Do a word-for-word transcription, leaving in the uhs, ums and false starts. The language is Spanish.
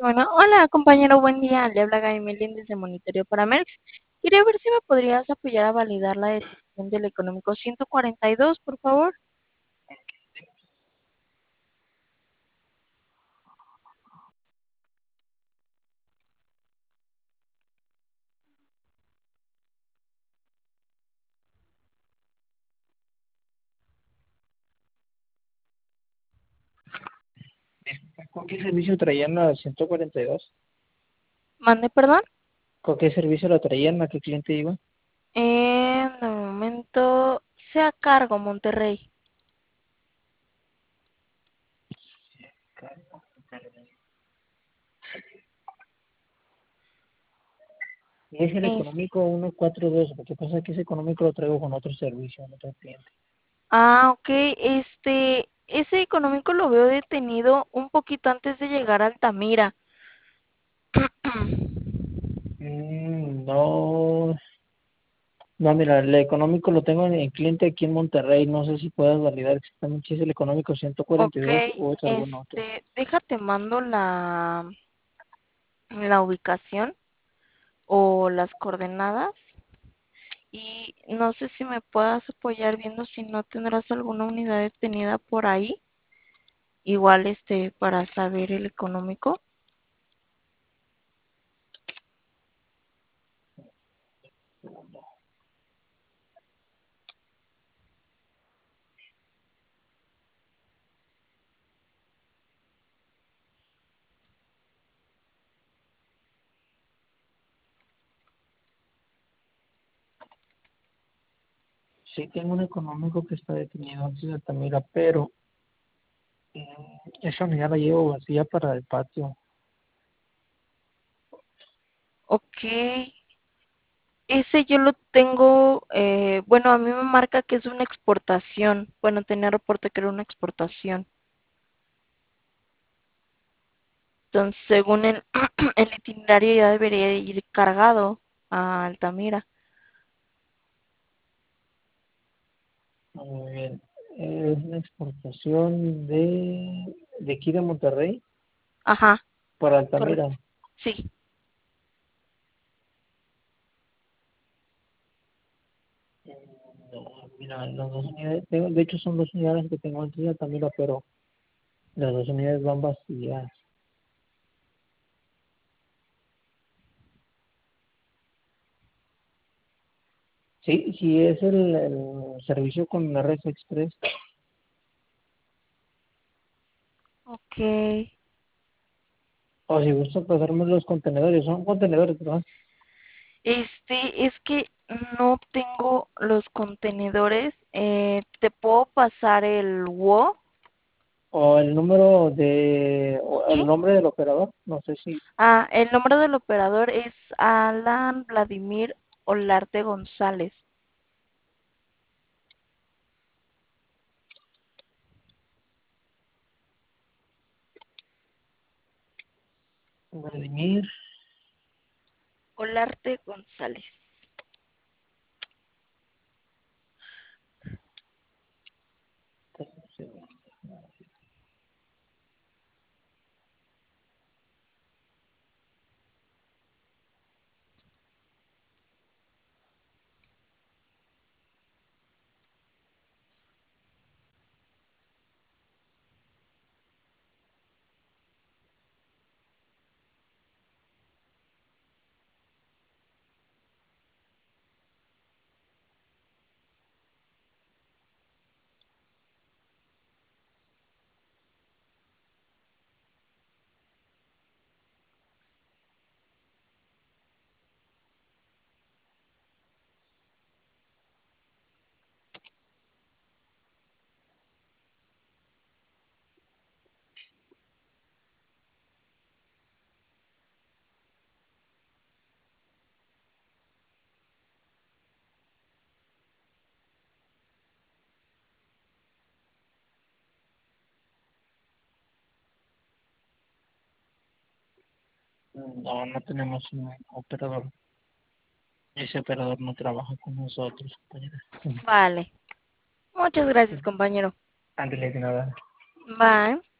Bueno, hola compañero, buen día. Le habla Gaby Meléndez de Monitoreo para Merx. Quería ver si me podrías apoyar a validar la decisión del económico ciento cuarenta y dos, por favor. ¿Con qué servicio traían la ciento cuarenta y dos? Mande, perdón. ¿Con qué servicio la traían? ¿A qué cliente iba? En el momento, sea cargo, Monterrey. Y es el Es, económico ciento cuarenta y dos, porque pasa que ese económico lo traigo con otro servicio, con otro cliente. ah, ok, este, ese económico lo veo detenido un poquito antes de llegar a Altamira. Mm, no, no, mira, el económico lo tengo en el cliente aquí en Monterrey. No sé si puedas validar exactamente si es el económico ciento cuarenta y Ok, dos o es algún otro. este, déjate mando la, la ubicación o las coordenadas. Y no sé si me puedas apoyar viendo si no tendrás alguna unidad detenida por ahí, igual este para saber el económico. Sí tengo un económico que está detenido antes de Altamira, pero mm, esa unidad la llevo vacía para el patio. Ok, ese yo lo tengo, eh, bueno, a mí me marca que es una exportación. Bueno, tenía reporte que era una exportación. Entonces, según el, el itinerario ya debería ir cargado a Altamira. Muy bien. Es una exportación de, de aquí de Monterrey Ajá, para Altamira. correcto. Sí, No, mira, las dos unidades, tengo- de hecho son dos unidades que tengo antes de Altamira, pero las dos unidades van vacías. Sí, sí es el, el servicio con R S Express. ok. O si gusta pasarme los contenedores, son contenedores, ¿verdad? Este, es que no tengo los contenedores. Eh, ¿te puedo pasar el W O? O el número de, o el ¿Sí? nombre del operador, no sé si, Ah, el nombre del operador es Alan Vladimir Olarte González. Vladimir. Olarte González. No, no tenemos un operador. Ese operador no trabaja con nosotros, compañera. Vale. Muchas gracias, compañero. Ándale, de nada. Bye.